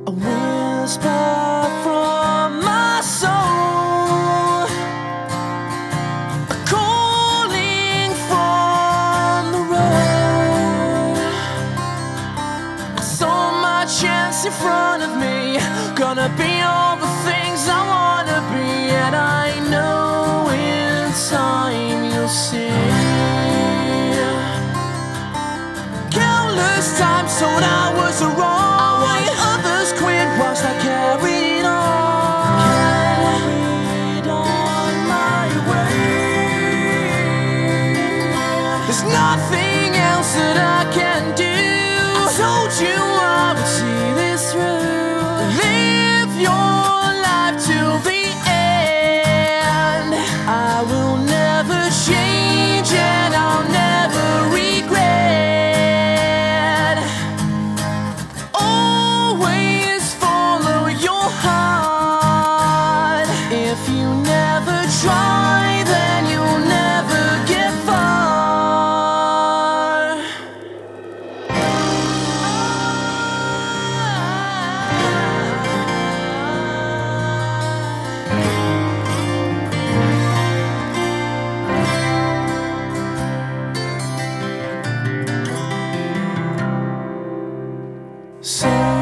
A whisper from my soul, a calling from the road. I saw my chance in front of me, gonna be all the things I wanna be, and I know in time you'll see. Countless times told I was wrong, others quit whilst I carried on my way. There's nothing else that I can do. I told you I would see this through. Live your life till the end. I will never change and I'll never regret. Always follow your heart. If you never try, then you'll never get far. So